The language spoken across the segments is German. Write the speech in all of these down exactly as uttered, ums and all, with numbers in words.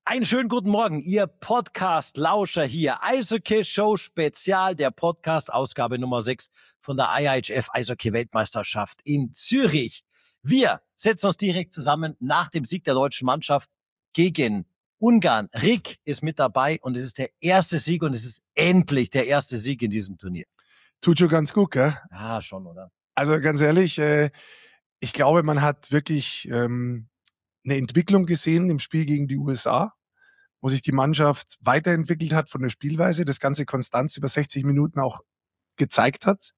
Einen schönen guten Morgen, ihr Podcast-Lauscher hier. Eishockey-Show-Spezial, der Podcast, Ausgabe Nummer sechs von der I H F Eishockey-Weltmeisterschaft in Zürich. Wir setzen uns direkt zusammen nach dem Sieg der deutschen Mannschaft gegen Ungarn. Rick ist mit dabei und es ist der erste Sieg und es ist endlich der erste Sieg in diesem Turnier. Tut schon ganz gut, gell? Ah, schon, oder? Also ganz ehrlich, äh, ich glaube, man hat wirklich ähm, eine Entwicklung gesehen im Spiel gegen die U S A, wo sich die Mannschaft weiterentwickelt hat von der Spielweise, das Ganze Konstanz über sechzig Minuten auch gezeigt hat,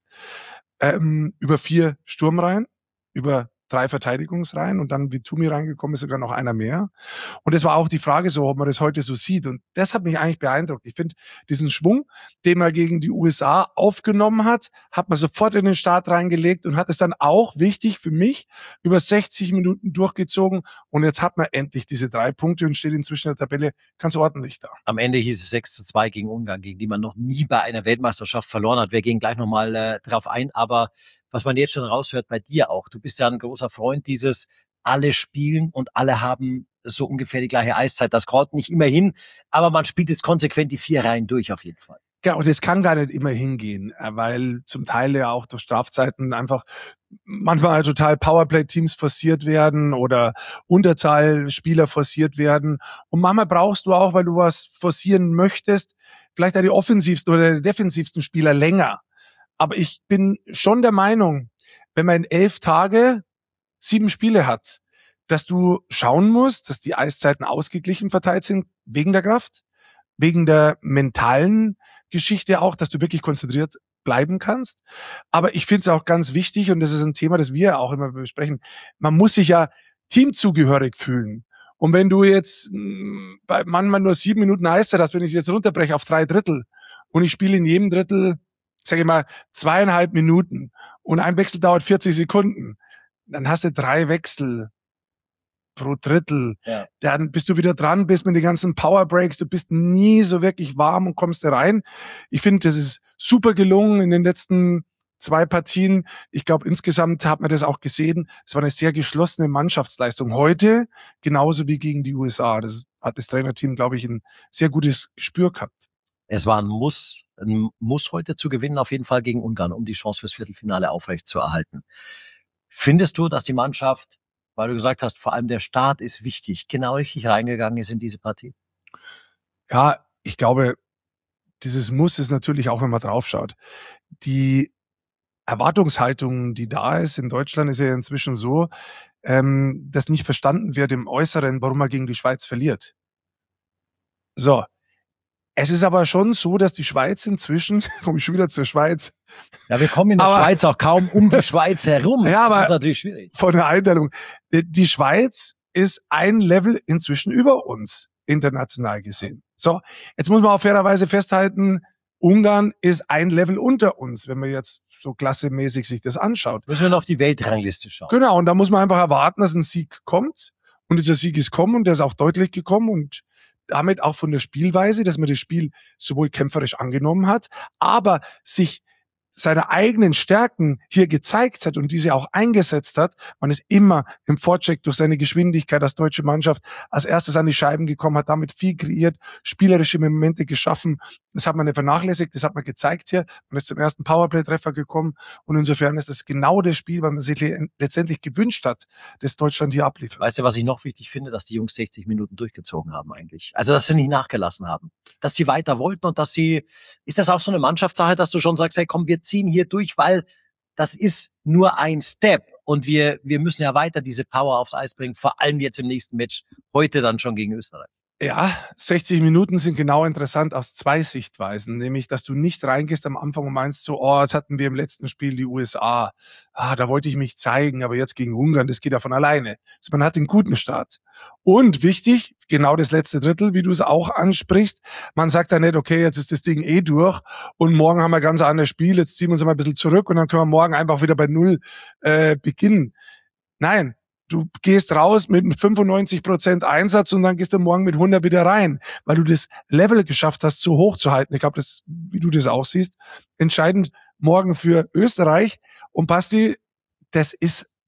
ähm, über vier Sturmreihen, über drei Verteidigungsreihen und dann, wie Tumi reingekommen ist, sogar noch einer mehr. Und es war auch die Frage so, ob man das heute so sieht. Und das hat mich eigentlich beeindruckt. Ich finde, diesen Schwung, den man gegen die U S A aufgenommen hat, hat man sofort in den Start reingelegt und hat es dann auch, wichtig für mich, über sechzig Minuten durchgezogen. Und jetzt hat man endlich diese drei Punkte und steht inzwischen in der Tabelle ganz ordentlich da. Am Ende hieß es sechs zu zwei gegen Ungarn, gegen die man noch nie bei einer Weltmeisterschaft verloren hat. Wir gehen gleich nochmal äh, drauf ein, aber was man jetzt schon raushört bei dir auch, du bist ja ein großer Freund dieses alle spielen und alle haben so ungefähr die gleiche Eiszeit. Das kommt nicht immer hin, aber man spielt jetzt konsequent die vier Reihen durch auf jeden Fall. Ja, und es kann gar nicht immer hingehen, weil zum Teil ja auch durch Strafzeiten einfach manchmal total Powerplay-Teams forciert werden oder Unterzahlspieler forciert werden. Und manchmal brauchst du auch, weil du was forcieren möchtest, vielleicht auch die offensivsten oder die defensivsten Spieler länger. Aber ich bin schon der Meinung, wenn man in elf Tage sieben Spiele hat, dass du schauen musst, dass die Eiszeiten ausgeglichen verteilt sind, wegen der Kraft, wegen der mentalen Geschichte auch, dass du wirklich konzentriert bleiben kannst. Aber ich finde es auch ganz wichtig, und das ist ein Thema, das wir auch immer besprechen, man muss sich ja teamzugehörig fühlen. Und wenn du jetzt bei manchmal nur sieben Minuten Eiszeit hast, wenn ich es jetzt runterbreche auf drei Drittel und ich spiele in jedem Drittel, sage ich mal, zweieinhalb Minuten und ein Wechsel dauert vierzig Sekunden, dann hast du drei Wechsel pro Drittel. Ja. Dann bist du wieder dran, bist mit den ganzen Powerbreaks, du bist nie so wirklich warm und kommst da rein. Ich finde, das ist super gelungen in den letzten zwei Partien. Ich glaube, insgesamt hat man das auch gesehen. Es war eine sehr geschlossene Mannschaftsleistung. Heute genauso wie gegen die U S A. Das hat das Trainerteam, glaube ich, ein sehr gutes Gespür gehabt. Es war ein Muss, ein Muss heute zu gewinnen, auf jeden Fall gegen Ungarn, um die Chance fürs Viertelfinale aufrechtzuerhalten. Findest du, dass die Mannschaft, weil du gesagt hast, vor allem der Start ist wichtig, genau richtig reingegangen ist in diese Partie? Ja, ich glaube, dieses Muss ist natürlich auch, wenn man draufschaut. Die Erwartungshaltung, die da ist in Deutschland, ist ja inzwischen so, ähm, dass nicht verstanden wird im Äußeren, warum man gegen die Schweiz verliert. So. Es ist aber schon so, dass die Schweiz inzwischen, komme ich schon wieder zur Schweiz. Ja, wir kommen in der aber, Schweiz auch kaum um die Schweiz herum. Ja, aber das ist natürlich schwierig. Von der Einteilung. Die Schweiz ist ein Level inzwischen über uns, international gesehen. So, jetzt muss man auch fairerweise festhalten, Ungarn ist ein Level unter uns, wenn man jetzt so klassemäßig sich das anschaut. Müssen wir noch auf die Weltrangliste schauen. Genau, und da muss man einfach erwarten, dass ein Sieg kommt. Und dieser Sieg ist gekommen und der ist auch deutlich gekommen und damit auch von der Spielweise, dass man das Spiel sowohl kämpferisch angenommen hat, aber sich seine eigenen Stärken hier gezeigt hat und diese auch eingesetzt hat. Man ist immer im Vorcheck durch seine Geschwindigkeit als deutsche Mannschaft als erstes an die Scheiben gekommen, hat damit viel kreiert, spielerische Momente geschaffen. Das hat man nicht vernachlässigt, das hat man gezeigt hier. Man ist zum ersten Powerplay-Treffer gekommen und insofern ist es genau das Spiel, was man sich letztendlich gewünscht hat, das Deutschland hier abliefert. Weißt du, was ich noch wichtig finde, dass die Jungs sechzig Minuten durchgezogen haben eigentlich. Also, dass sie nicht nachgelassen haben. Dass sie weiter wollten und dass sie, ist das auch so eine Mannschaftssache, dass du schon sagst, hey komm, wir ziehen hier durch, weil das ist nur ein Step und wir wir müssen ja weiter diese Power aufs Eis bringen, vor allem jetzt im nächsten Match, heute dann schon gegen Österreich. Ja, sechzig Minuten sind genau interessant aus zwei Sichtweisen, nämlich, dass du nicht reingehst am Anfang und meinst so, oh, jetzt hatten wir im letzten Spiel die U S A, ah, da wollte ich mich zeigen, aber jetzt gegen Ungarn, das geht ja von alleine. Also man hat den guten Start. Und wichtig, genau das letzte Drittel, wie du es auch ansprichst, man sagt ja nicht, okay, jetzt ist das Ding eh durch und morgen haben wir ein ganz anderes Spiel, jetzt ziehen wir uns mal ein bisschen zurück und dann können wir morgen einfach wieder bei Null äh, beginnen. Nein. Du gehst raus mit fünfundneunzig Prozent Einsatz und dann gehst du morgen mit hundert wieder rein, weil du das Level geschafft hast, so hoch zu halten. Ich glaube, das, wie du das auch siehst, entscheidend morgen für Österreich. Und Basti, das ist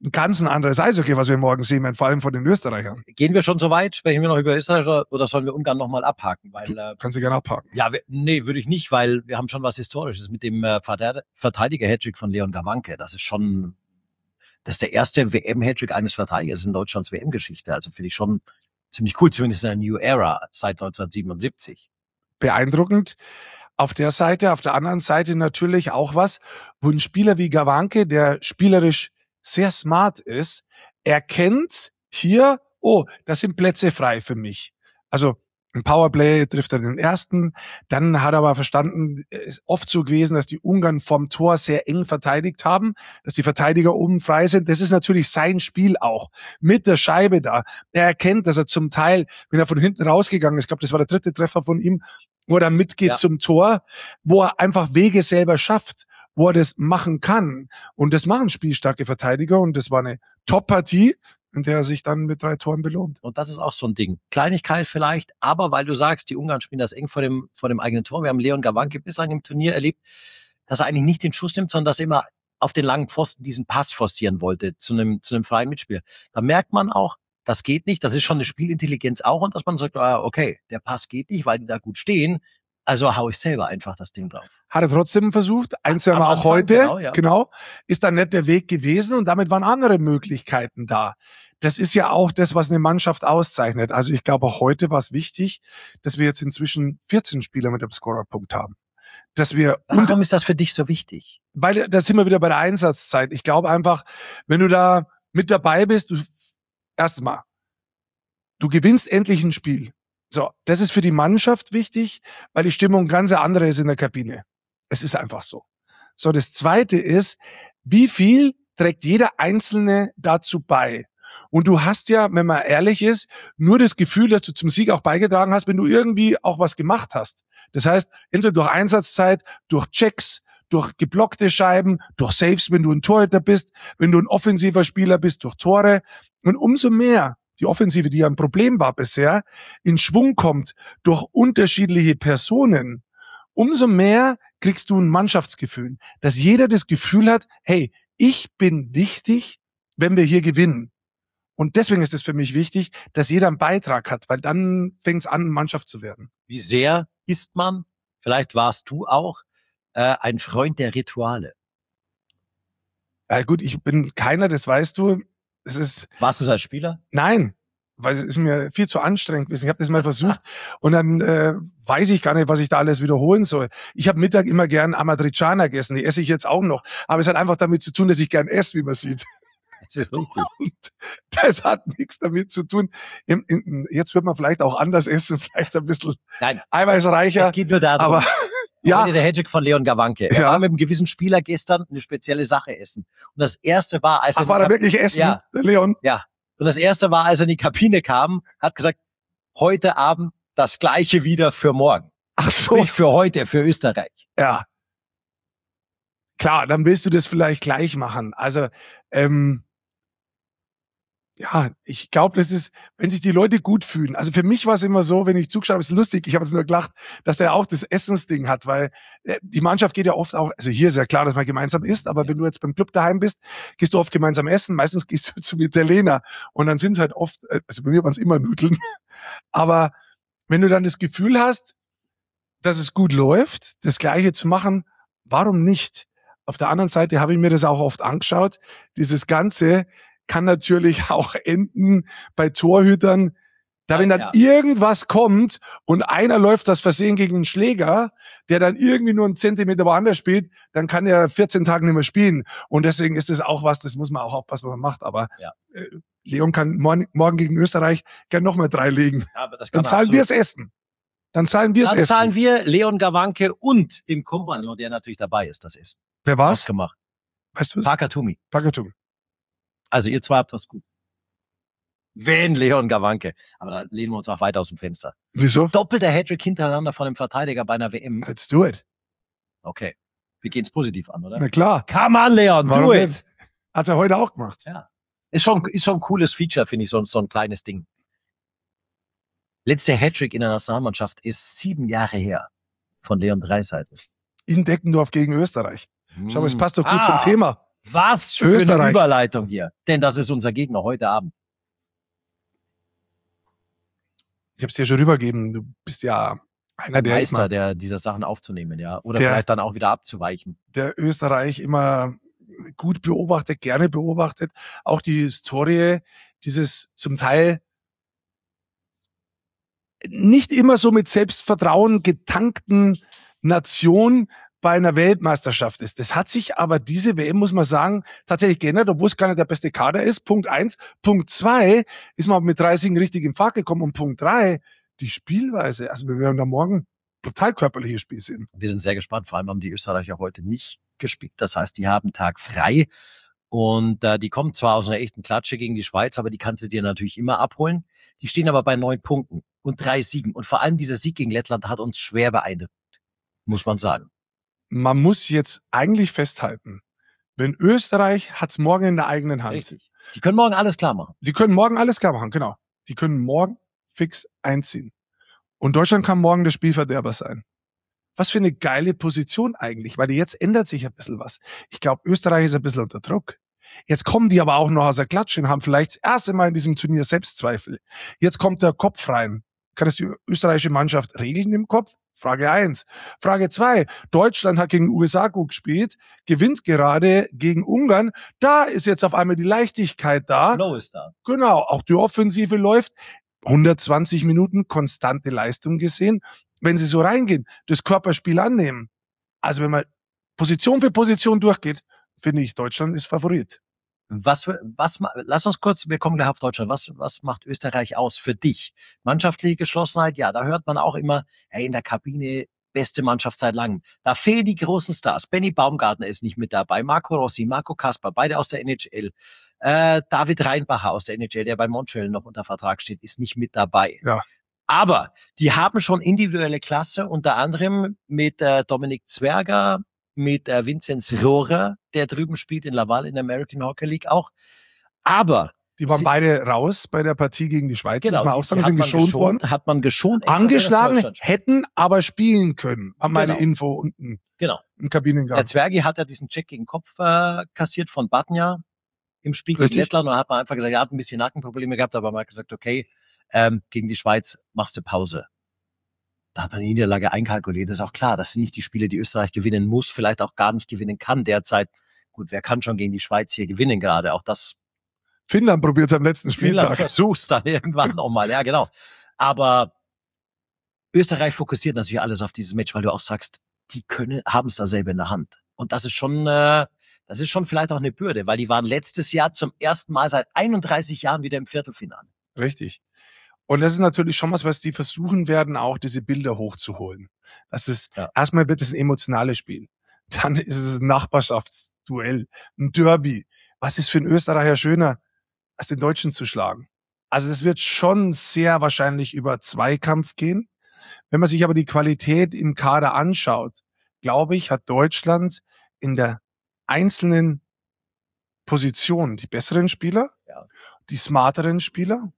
ein ganz ein anderes Eishockey, was wir morgen sehen werden, vor allem von den Österreichern. Gehen wir schon so weit? Sprechen wir noch über Österreich oder, oder sollen wir Ungarn nochmal abhaken? Weil, äh, Kannst du gerne abhaken. Ja, wir, nee, würde ich nicht, weil wir haben schon was Historisches mit dem äh, Verteidiger-Hattrick von Leon Gawanke. Das ist schon, das ist der erste W M-Hattrick eines Verteidigers in Deutschlands W M-Geschichte. Also finde ich schon ziemlich cool, zumindest in der New Era seit neunzehnhundertsiebenundsiebzig. Beeindruckend. Auf der Seite, auf der anderen Seite natürlich auch was, wo ein Spieler wie Gawanke, der spielerisch sehr smart ist, erkennt hier, oh, das sind Plätze frei für mich. Also im Powerplay trifft er den ersten, dann hat er aber verstanden, es ist oft so gewesen, dass die Ungarn vom Tor sehr eng verteidigt haben, dass die Verteidiger oben frei sind. Das ist natürlich sein Spiel auch, mit der Scheibe da. Er erkennt, dass er zum Teil, wenn er von hinten rausgegangen ist, ich glaube, das war der dritte Treffer von ihm, wo er dann mitgeht ja. zum Tor, wo er einfach Wege selber schafft, wo er das machen kann. Und das machen spielstarke Verteidiger und das war eine Top-Partie, in der er sich dann mit drei Toren belohnt. Und das ist auch so ein Ding. Kleinigkeit vielleicht, aber weil du sagst, die Ungarn spielen das eng vor dem, vor dem eigenen Tor. Wir haben Leon Gawanke bislang im Turnier erlebt, dass er eigentlich nicht den Schuss nimmt, sondern dass er immer auf den langen Pfosten diesen Pass forcieren wollte zu einem, zu einem freien Mitspiel. Da merkt man auch, das geht nicht. Das ist schon eine Spielintelligenz auch und dass man sagt, ah, okay, der Pass geht nicht, weil die da gut stehen. Also hau ich selber einfach das Ding drauf. Hat er trotzdem versucht, eins haben wir auch Anfang, heute, genau, ja. genau, ist dann nicht der Weg gewesen und damit waren andere Möglichkeiten da. Das ist ja auch das, was eine Mannschaft auszeichnet. Also ich glaube, auch heute war es wichtig, dass wir jetzt inzwischen vierzehn Spieler mit dem Scorerpunkt haben. Dass wir Warum ist das für dich so wichtig? Weil da sind wir wieder bei der Einsatzzeit. Ich glaube einfach, wenn du da mit dabei bist, du erstmal, du gewinnst endlich ein Spiel. So, das ist für die Mannschaft wichtig, weil die Stimmung ganz andere ist in der Kabine. Es ist einfach so. So, das Zweite ist, wie viel trägt jeder Einzelne dazu bei? Und du hast ja, wenn man ehrlich ist, nur das Gefühl, dass du zum Sieg auch beigetragen hast, wenn du irgendwie auch was gemacht hast. Das heißt, entweder durch Einsatzzeit, durch Checks, durch geblockte Scheiben, durch Saves, wenn du ein Torhüter bist, wenn du ein offensiver Spieler bist, durch Tore. Und umso mehr die Offensive, die ja ein Problem war bisher, in Schwung kommt durch unterschiedliche Personen, umso mehr kriegst du ein Mannschaftsgefühl, dass jeder das Gefühl hat, hey, ich bin wichtig, wenn wir hier gewinnen. Und deswegen ist es für mich wichtig, dass jeder einen Beitrag hat, weil dann fängt es an, Mannschaft zu werden. Wie sehr ist man, vielleicht warst du auch, äh, ein Freund der Rituale? Ja gut, ich bin keiner, das weißt du. Es ist, warst du als Spieler? Nein, weil es ist mir viel zu anstrengend gewesen. Ich habe das mal versucht und dann äh, weiß ich gar nicht, was ich da alles wiederholen soll. Ich habe Mittag immer gern Amadriciana gegessen, die esse ich jetzt auch noch. Aber es hat einfach damit zu tun, dass ich gern esse, wie man sieht. Das ist richtig. Und das hat nichts damit zu tun. Im, in, jetzt wird man vielleicht auch anders essen, vielleicht ein bisschen Nein, eiweißreicher. Es geht nur darum. Aber ja, der Hattrick von Leon Gawanke. Er ja. war mit einem gewissen Spieler gestern eine spezielle Sache essen. Und das erste war, als Ach, er war er wirklich essen, ja, der Leon? Ja. Und das erste war, als er in die Kabine kam, hat gesagt, heute Abend das Gleiche wieder für morgen. Ach so. Nicht für heute, für Österreich. Ja. Klar, dann willst du das vielleicht gleich machen. Also, ähm, ja, ich glaube, das ist, wenn sich die Leute gut fühlen. Also für mich war es immer so, wenn ich zugeschaut habe, ist lustig, ich habe jetzt nur gelacht, dass er auch das Essensding hat, weil die Mannschaft geht ja oft auch, also hier ist ja klar, dass man gemeinsam isst, aber ja. wenn du jetzt beim Club daheim bist, gehst du oft gemeinsam essen, meistens gehst du zum Italiener und dann sind es halt oft, also bei mir waren es immer Nudeln, aber wenn du dann das Gefühl hast, dass es gut läuft, das Gleiche zu machen, warum nicht? Auf der anderen Seite habe ich mir das auch oft angeschaut, dieses Ganze kann natürlich auch enden bei Torhütern, da wenn dann ja. irgendwas kommt und einer läuft das Versehen gegen einen Schläger, der dann irgendwie nur einen Zentimeter woanders spielt, dann kann er vierzehn Tage nicht mehr spielen. Und deswegen ist das auch was, das muss man auch aufpassen, was man macht. Aber ja. äh, Leon kann morgen, morgen gegen Österreich gerne noch mal drei legen. Ja, aber das kann dann zahlen wir es Essen. Dann zahlen wir es Essen. Dann zahlen wir Leon Gawanke und dem Kompagnon, der natürlich dabei ist, das Essen. Wer war's? Gemacht. Weißt du es? Parker Toomey. Parker Toomey. Also ihr zwei habt was gut. Wenn Leon Gawanke. Aber da lehnen wir uns auch weit aus dem Fenster. Wieso? Doppelter Hattrick hintereinander von einem Verteidiger bei einer W M. Let's do it. Okay. Wir gehen's positiv an, oder? Na klar. Come on, Leon, Warum do it. Nicht? Hat's er heute auch gemacht. Ja. Ist schon, ist schon ein cooles Feature, finde ich, so, so ein kleines Ding. Letzter Hattrick in der Nationalmannschaft ist sieben Jahre her. Von Leon Draisaitl. In Deckendorf gegen Österreich. Schau mal, es passt doch gut ah. zum Thema. Was für Österreich. eine Überleitung hier. Denn das ist unser Gegner heute Abend. Ich habe es dir schon rübergegeben. Du bist ja einer der Meister, immer, der dieser Sachen aufzunehmen, ja. Oder Der- vielleicht dann auch wieder abzuweichen. der Österreich immer gut beobachtet, gerne beobachtet. Auch die Historie dieses zum Teil nicht immer so mit Selbstvertrauen getankten Nation bei einer Weltmeisterschaft ist. Das hat sich aber diese W M, muss man sagen, tatsächlich geändert, obwohl es gar nicht der beste Kader ist. Punkt eins. Punkt zwei ist man mit drei Siegen richtig in Fahrt gekommen. Und Punkt drei, die Spielweise. Also wir werden da morgen total körperliches Spiel sehen. Wir sind sehr gespannt. Vor allem haben die Österreicher heute nicht gespielt. Das heißt, die haben Tag frei. Und äh, die kommen zwar aus einer echten Klatsche gegen die Schweiz, aber die kannst du dir natürlich immer abholen. Die stehen aber bei neun Punkten und drei Siegen. Und vor allem dieser Sieg gegen Lettland hat uns schwer beeindruckt, muss man sagen. Man muss jetzt eigentlich festhalten, wenn Österreich hat's morgen in der eigenen Hand. Richtig. Die können morgen alles klar machen. Sie können morgen alles klar machen, genau. Die können morgen fix einziehen. Und Deutschland kann morgen der Spielverderber sein. Was für eine geile Position eigentlich, weil jetzt ändert sich ein bisschen was. Ich glaube, Österreich ist ein bisschen unter Druck. Jetzt kommen die aber auch noch aus der Klatsche und haben vielleicht das erste Mal in diesem Turnier Selbstzweifel. Jetzt kommt der Kopf rein. Kann es die österreichische Mannschaft regeln im Kopf? Frage eins. Frage zwei. Deutschland hat gegen U S A gut gespielt, gewinnt gerade gegen Ungarn. Da ist jetzt auf einmal die Leichtigkeit da. Flow ist da. Genau, auch die Offensive läuft. hundertzwanzig Minuten konstante Leistung gesehen. Wenn sie so reingehen, das Körperspiel annehmen. Also wenn man Position für Position durchgeht, finde ich, Deutschland ist Favorit. Was, was, lass uns kurz, wir kommen gleich auf Deutschland. Was, was macht Österreich aus für dich? Mannschaftliche Geschlossenheit, ja, da hört man auch immer, hey, in der Kabine, beste Mannschaft seit langem. Da fehlen die großen Stars. Benny Baumgartner ist nicht mit dabei, Marco Rossi, Marco Kasper, beide aus der N H L. Äh, David Reinbacher aus der N H L, der bei Montreal noch unter Vertrag steht, ist nicht mit dabei. Ja. Aber die haben schon individuelle Klasse, unter anderem mit äh, Dominik Zwerger, mit äh, Vinzenz Rohrer, der drüben spielt in Laval in der American Hockey League auch. Aber Die waren Sie- beide raus bei der Partie gegen die Schweiz, genau, muss man auch die- sagen, die sind hat man geschont worden. Hat man geschont. extra für das Angeschlagen, Deutschlandspiel. hätten aber spielen können, war meine Genau. Info unten Genau. im Kabinengang. Der Zwergi hat ja diesen Check gegen den Kopf äh, kassiert von Batnja im Spiel Richtig. gegen Lettland und hat man einfach gesagt, er hat ein bisschen Nackenprobleme gehabt, aber man hat gesagt, okay, ähm, gegen die Schweiz machst du Pause. Da hat man die Niederlage einkalkuliert. Das ist auch klar, das sind nicht die Spiele, die Österreich gewinnen muss, vielleicht auch gar nicht gewinnen kann derzeit. Gut, wer kann schon gegen die Schweiz hier gewinnen gerade? Auch das Finnland probiert es am letzten Spieler Spieltag. versuch's dann irgendwann nochmal, ja genau. Aber Österreich fokussiert natürlich alles auf dieses Match, weil du auch sagst, die können, haben es da selber in der Hand. Und das ist schon, äh, das ist schon vielleicht auch eine Bürde, weil die waren letztes Jahr zum ersten Mal seit einunddreißig Jahren wieder im Viertelfinale. Richtig. Und das ist natürlich schon was, was die versuchen werden, auch diese Bilder hochzuholen. Das ist, Ja. erstmal wird es ein emotionales Spiel. Dann ist es ein Nachbarschaftsduell, ein Derby. Was ist für einen Österreicher schöner, als den Deutschen zu schlagen? Also das wird schon sehr wahrscheinlich über Zweikampf gehen. Wenn man sich aber die Qualität im Kader anschaut, glaube ich, hat Deutschland in der einzelnen Position die besseren Spieler, Ja. die smarteren Spieler.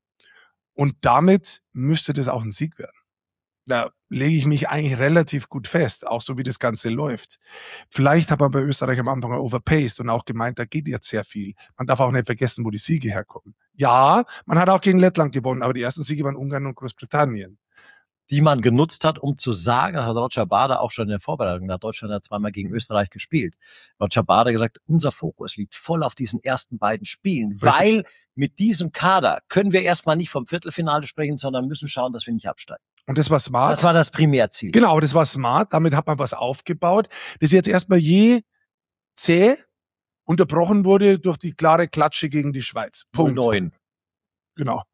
Und damit müsste das auch ein Sieg werden. Da lege ich mich eigentlich relativ gut fest, auch so wie das Ganze läuft. Vielleicht hat man bei Österreich am Anfang overpaced und auch gemeint, da geht jetzt sehr viel. Man darf auch nicht vergessen, wo die Siege herkommen. Ja, man hat auch gegen Lettland gewonnen, aber die ersten Siege waren Ungarn und Großbritannien. Die man genutzt hat, um zu sagen, das hat Roger Bader auch schon in der Vorbereitung, da hat Deutschland ja zweimal gegen Österreich gespielt. Roger Bader gesagt, unser Fokus liegt voll auf diesen ersten beiden Spielen, Richtig. weil mit diesem Kader können wir erstmal nicht vom Viertelfinale sprechen, sondern müssen schauen, dass wir nicht absteigen. Und das war smart. Das war das Primärziel. Genau, das war smart. Damit hat man was aufgebaut, das jetzt erstmal je zäh unterbrochen wurde durch die klare Klatsche gegen die Schweiz. Punkt. neun. Genau.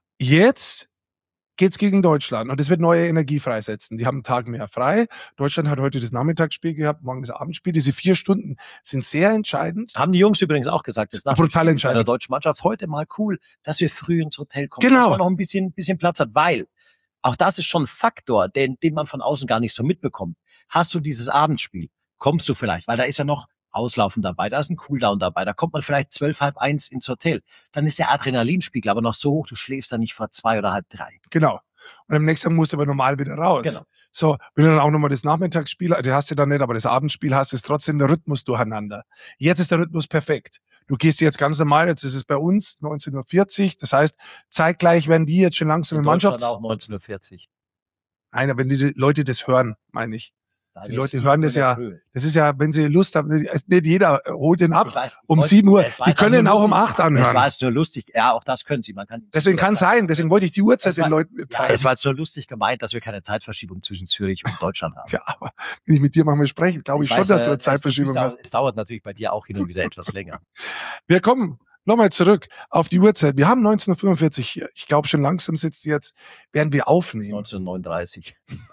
Jetzt geht's gegen Deutschland und es wird neue Energie freisetzen. Die haben einen Tag mehr frei. Deutschland hat heute das Nachmittagsspiel gehabt, morgen das Abendspiel. Diese vier Stunden sind sehr entscheidend. Haben die Jungs übrigens auch gesagt, das ist Brutal der entscheidend. deutschen Mannschaft heute mal cool, dass wir früh ins Hotel kommen, Genau. dass man noch ein bisschen, bisschen Platz hat, weil auch das ist schon ein Faktor, den, den man von außen gar nicht so mitbekommt. Hast du dieses Abendspiel, kommst du vielleicht, weil da ist ja noch Auslaufen dabei, da ist ein Cooldown dabei, da kommt man vielleicht zwölf, halb eins ins Hotel. Dann ist der Adrenalinspiegel aber noch so hoch, du schläfst dann nicht vor zwei oder halb drei. Genau. Und am nächsten Tag musst du aber normal wieder raus. Genau. So, wenn du dann auch nochmal das Nachmittagsspiel, das hast du dann nicht, aber das Abendspiel hast, ist trotzdem der Rhythmus durcheinander. Jetzt ist der Rhythmus perfekt. Du gehst jetzt ganz normal, jetzt ist es bei uns neunzehn Uhr vierzig, das heißt, zeitgleich werden die jetzt schon langsam In im Deutschland Mannschafts... auch neunzehn Uhr vierzig. Nein, aber wenn die Leute das hören, meine ich. Da Die ist Leute sieben hören das Uhr ja, früh. das ist ja, wenn sie Lust haben, nicht jeder holt den ab Ich weiß, um wollte- sieben Uhr. es war Die jetzt können ihn nur auch um lustig. acht Es anhören. war jetzt nur lustig. Ja, auch das können sie. Man kann Deswegen kann es sein, deswegen wollte ich die Uhrzeit Es war- den Leuten Ja, mitteilen. es war jetzt nur lustig gemeint, dass wir keine Zeitverschiebung zwischen Zürich und Deutschland haben. Ja, aber wenn ich mit dir manchmal spreche, glaube ich, Ich schon, weiß, dass äh, du eine es- Zeitverschiebung du bist hast. auch- Es dauert natürlich bei dir auch hin und wieder etwas länger. Wir kommen nochmal zurück auf die Uhrzeit. Wir haben neunzehn Uhr fünfundvierzig hier. Ich glaube, schon langsam sitzt jetzt, werden wir aufnehmen. neunzehnhundertneununddreißig.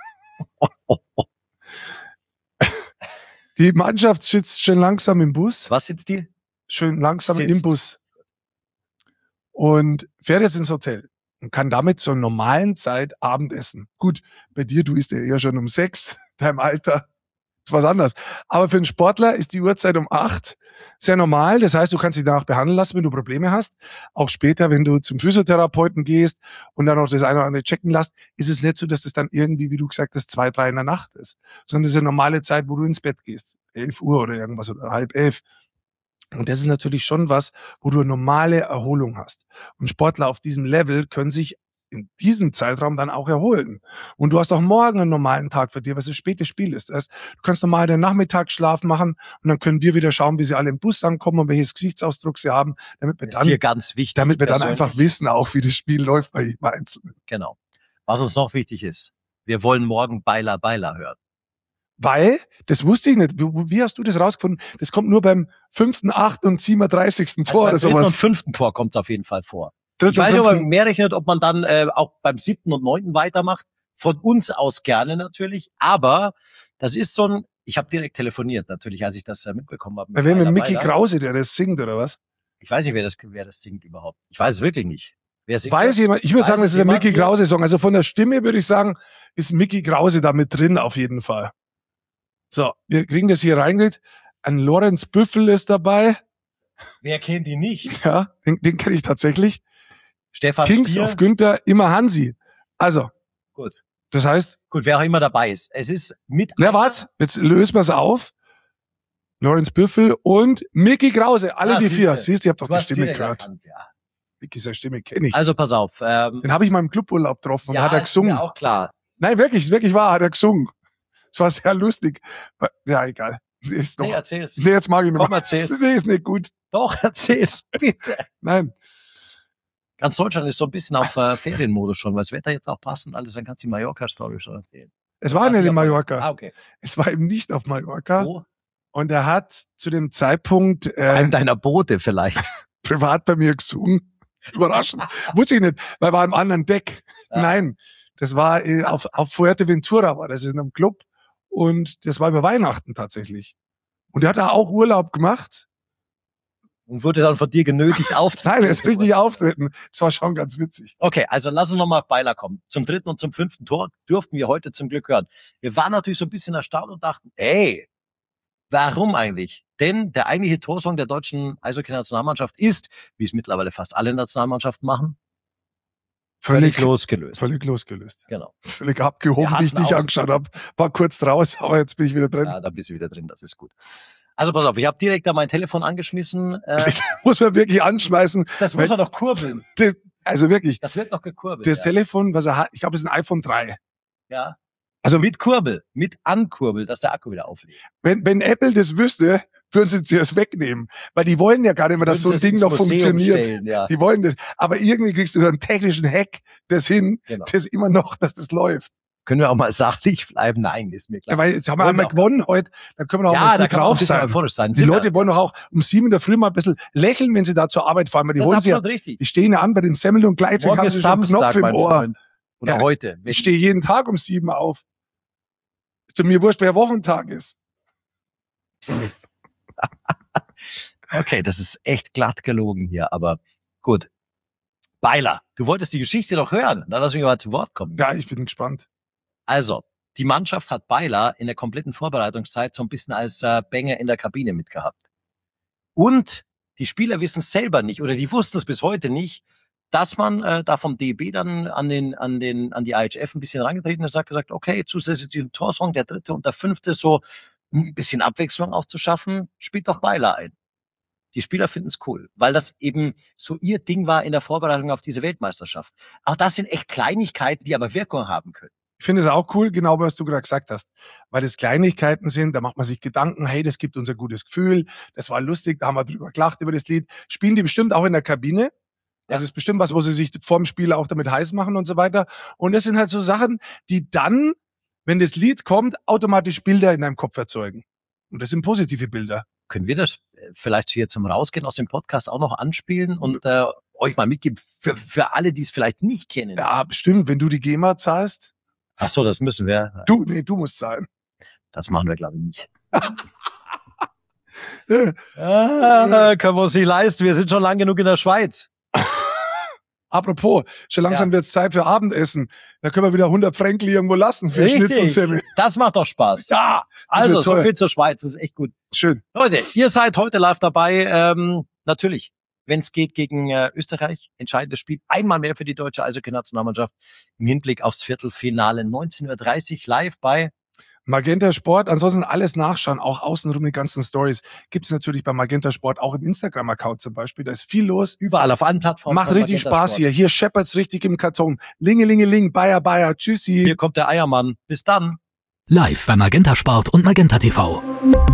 Die Mannschaft sitzt schon langsam im Bus. Was sitzt die? Schön langsam Sitzt. im Bus. Und fährt jetzt ins Hotel. Und kann damit zur normalen Zeit Abendessen. Gut, bei dir, du isst ja eher schon um sechs, deinem Alter. Ist was anderes. Aber für einen Sportler ist die Uhrzeit um acht sehr normal. Das heißt, du kannst dich danach behandeln lassen, wenn du Probleme hast. Auch später, wenn du zum Physiotherapeuten gehst und dann noch das eine oder andere checken lässt, ist es nicht so, dass das dann irgendwie, wie du gesagt hast, zwei, drei in der Nacht ist. Sondern es ist eine normale Zeit, wo du ins Bett gehst. Elf Uhr oder irgendwas oder halb elf. Und das ist natürlich schon was, wo du eine normale Erholung hast. Und Sportler auf diesem Level können sich in diesem Zeitraum dann auch erholen. Und du hast auch morgen einen normalen Tag für dir, was das späte Spiel ist. Das heißt, du kannst normal den Nachmittagsschlaf machen und dann können wir wieder schauen, wie sie alle im Bus ankommen und welches Gesichtsausdruck sie haben, damit wir Das ist dir dann, ganz wichtig. damit wir dann persönlich. einfach wissen, auch wie das Spiel läuft bei jedem Einzelnen. Genau. Was uns noch wichtig ist, wir wollen morgen Beiler Beiler hören. Weil, das wusste ich nicht, wie, wie hast du das rausgefunden? Das kommt nur beim fünften, achten und siebenunddreißigsten Also Tor beim oder dritten und sowas. fünften Tor kommt es auf jeden Fall vor. Dritten Ich weiß und nicht, ob man fünften. mehr rechnet, ob man dann äh, auch beim siebten und neunten weitermacht. Von uns aus gerne natürlich. Aber das ist so ein, ich habe direkt telefoniert natürlich, als ich das äh, mitbekommen habe. Da wäre mit Beiler Mickey Beiler. Krause, der das singt, oder was? Ich weiß nicht, wer das, wer das singt überhaupt. Ich weiß es wirklich nicht. Wer singt Weiß das? jemand, ich würde Weiß sagen, das es ist ein jemand Mickey hier? Krause-Song. Also von der Stimme würde ich sagen, ist Mickey Krause da mit drin, auf jeden Fall. So, wir kriegen das hier reingekriegt. Ein Lorenz Büffel ist dabei. Wer kennt ihn nicht? Ja, den, den kenne ich tatsächlich. Stefan Kings Stier. auf Günther, immer Hansi. Also, Gut. das heißt, Gut, wer auch immer dabei ist. Es ist mit. na einer- warte, jetzt lösen wir es auf. Lorenz Büffel und Mickey Krause, alle Ah, die vier. siehste. Siehst du, ihr habt doch Du die hast Stimme direkt gehört. erkannt, ja. Mickey, seine Stimme kenne ich. Also pass auf. Ähm, Den habe ich mal im Cluburlaub getroffen und ja, da hat er ist gesungen. mir auch klar. Nein, wirklich, ist wirklich wahr, hat er gesungen. Es war sehr lustig. Ja, egal. Ist doch. Nee, erzähl's. Nee, jetzt mag ich nicht Komm, mehr. erzähl's. Nee, ist nicht gut. Doch, erzähl's, bitte. Nein. Ganz Deutschland ist so ein bisschen auf äh, Ferienmodus schon, weil das Wetter jetzt auch passt und alles, dann kannst du die Mallorca-Story schon erzählen. Es war Warst nicht du in auf- Mallorca. Ah, okay. Es war eben nicht auf Mallorca. Wo? Und er hat zu dem Zeitpunkt Vor allem äh, deiner Boote vielleicht. privat bei mir gesungen. Überraschend. Wusste ich nicht, weil er war im anderen Deck. Ja. Nein, das war äh, auf, auf Fuerteventura, war das in einem Club. Und das war über Weihnachten tatsächlich. Und er hat da auch Urlaub gemacht. Und wurde dann von dir genötigt aufzutreten. Nein, er ist richtig auftreten. Das war schon ganz witzig. Okay, also lass uns nochmal auf Beiler kommen. Zum dritten und zum fünften Tor durften wir heute zum Glück hören. Wir waren natürlich so ein bisschen erstaunt und dachten, ey, warum eigentlich? Denn der eigentliche Torsong der deutschen Eishockey-Nationalmannschaft ist, wie es mittlerweile fast alle Nationalmannschaften machen, völlig, losgelöst. Völlig losgelöst. Genau. Völlig abgehoben, Wir wie ich hatten dich auch- angeschaut habe. War kurz draus, aber jetzt bin ich wieder drin. Ja, da bist du wieder drin, das ist gut. Also pass auf, ich habe direkt da mein Telefon angeschmissen. Äh, Muss man wirklich anschmeißen. das muss man noch kurbeln. Das, also wirklich, Das wird noch gekurbelt. das ja. Telefon, was er hat, ich glaube, es ist ein iPhone drei. ja. Also Mit Kurbel, mit Ankurbel, dass der Akku wieder auflädt. wenn, wenn Apple das wüsste, würden sie es wegnehmen. Weil die wollen ja gar nicht mehr, dass so ein Würden sie Ding ins noch Museum funktioniert. stellen, ja. Die wollen das. Aber irgendwie kriegst du über einen technischen Hack das hin, Genau. das immer noch, dass das läuft. Können wir auch mal sachlich bleiben? Nein, ist mir Ja, klar. weil jetzt haben wir Wollen einmal wir auch- gewonnen heute, dann können wir auch Ja, mal da gut kann man auch ein drauf bisschen sein. euphorisch sein. Die Sind Leute wir. wollen doch auch um sieben in der Früh mal ein bisschen lächeln, wenn sie da zur Arbeit fahren, weil die Das ist wollen sie ja, absolut richtig. die stehen ja an bei den Semmel und gleichzeitig Morgen haben ist sie schon einen Samstag, Knopf im mein Ohr. Freund. Oder Ja, heute. Ich stehe jeden Tag um sieben auf. Ist doch mir wurscht, wer Wochentag ist. Okay, das ist echt glatt gelogen hier, aber gut. Beiler, du wolltest die Geschichte doch hören. Dann lass mich mal zu Wort kommen. Ja, ich bin gespannt. Also, die Mannschaft hat Beiler in der kompletten Vorbereitungszeit so ein bisschen als äh, Bänger in der Kabine mitgehabt. Und die Spieler wissen es selber nicht, oder die wussten es bis heute nicht, dass man äh, da vom D E B dann an den an den an die I H F ein bisschen rangetreten ist und hat gesagt, okay, zusätzlich diesen Torsong, der dritte und der fünfte, so ein bisschen Abwechslung aufzuschaffen, spielt doch Beiler ein. Die Spieler finden es cool, weil das eben so ihr Ding war in der Vorbereitung auf diese Weltmeisterschaft. Auch das sind echt Kleinigkeiten, die aber Wirkung haben können. Ich finde es auch cool, genau was du gerade gesagt hast, weil das Kleinigkeiten sind, da macht man sich Gedanken, hey, das gibt uns ein gutes Gefühl, das war lustig, da haben wir drüber gelacht über das Lied. Spielen die bestimmt auch in der Kabine. Das ja. ist bestimmt was, wo sie sich vorm Spiel auch damit heiß machen und so weiter. Und das sind halt so Sachen, die dann, wenn das Lied kommt, automatisch Bilder in deinem Kopf erzeugen. Und das sind positive Bilder. Können wir das vielleicht hier zum Rausgehen aus dem Podcast auch noch anspielen und äh, euch mal mitgeben, für, für alle, die es vielleicht nicht kennen? Ja, bestimmt, wenn du die GEMA zahlst. Ach so, das müssen wir. Du, nee, du musst zahlen. Das machen wir, glaube ich, nicht. ah, können wir uns nicht leisten, wir sind schon lang genug in der Schweiz. Apropos, schon langsam ja. wird's Zeit für Abendessen. Da können wir wieder hundert Fränkli irgendwo lassen für Schnitzelsemmel. Das macht doch Spaß. Ja. Also, so viel zur Schweiz, das ist echt gut. Schön. Leute, ihr seid heute live dabei. Ähm, natürlich, wenn es geht gegen äh, Österreich, entscheidendes Spiel. Einmal mehr für die deutsche Eishockey-Nationalmannschaft im Hinblick aufs Viertelfinale. neunzehn Uhr dreißig live bei Magenta Sport. Ansonsten alles nachschauen, auch außenrum die ganzen Stories. Gibt's natürlich bei Magenta Sport, auch im Instagram-Account zum Beispiel. Da ist viel los. Überall auf allen Plattformen. Macht richtig Magenta Spaß Sport. Hier. Hier scheppert's richtig im Karton. Lingelingeling, Bayer, Bayer. Tschüssi. Hier kommt der Eiermann. Bis dann. Live bei Magenta Sport und Magenta T V.